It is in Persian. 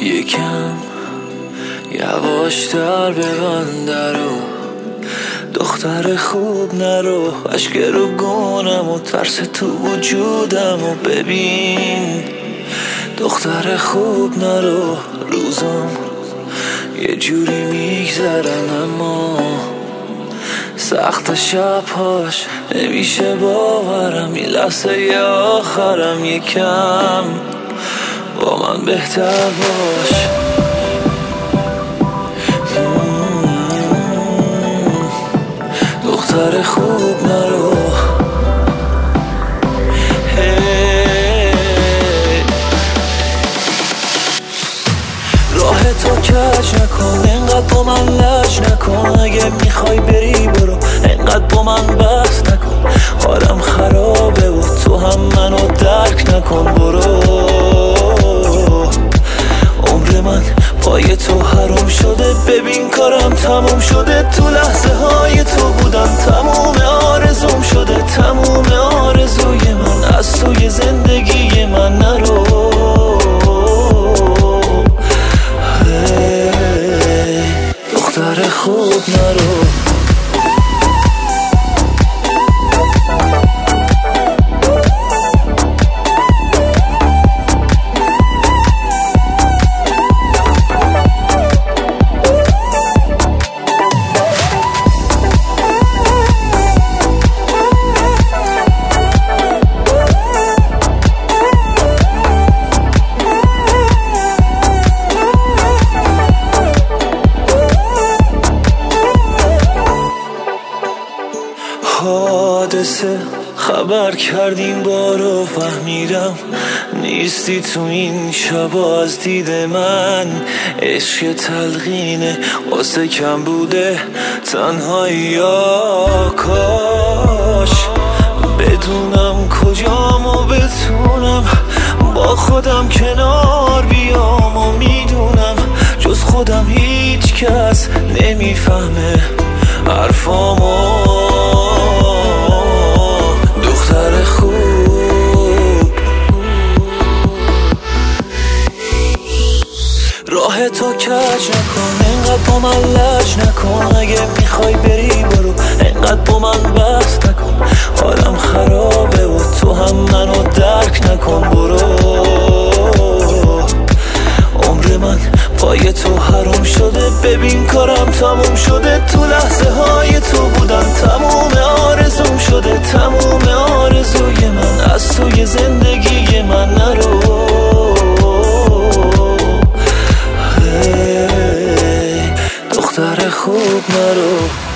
یکم یواشتر ببند درو، دختر خوب نرو، اشک رو گونم و ترس تو وجودم و ببین. دختر خوب نرو، روزم یه جوری میگذرن اما سخت شبهاش نمیشه باورم. این لحظه آخرم، یکم با من بهتر باش. دختر خوب نرو، راه تو کج نکن، انقدر با من لج نکن. اگه میخوای بری برو، انقدر با من بحث نکن. حالم خرابه و تو هم منو درک نکن. برو، عمر من پای تو حروم شده. ببین کارم تموم شده، تو لحظه های تو بودم. تموم آرزوم شده، تموم آرزوی من از توی زندگی من نرو. دختر خوب نرو. حادثه خبر کردیم بارو، فهمیدم نیستی تو این شبا از دید من. عشق تلقینه واسه کم بوده تنهایی. کاش بدونم کجام و بتونم با خودم کنار بیام و میدونم جز خودم هیچ کس نمیفهمه حرفامو. دختر خوب، راه تو کج نکن، انقدر با من لج نکن. اگه میخوای بری برو، انقدر با من بحث نکن. حالم خرابه و تو هم منو درک نکن. برو، عمر من پای تو حروم شده. ببین کارم تموم شده، تو لحظه های تو بودم. تموم آرزوم شده، تموم آرزوی من از توی زندگی من نرو. دختر خوب نرو.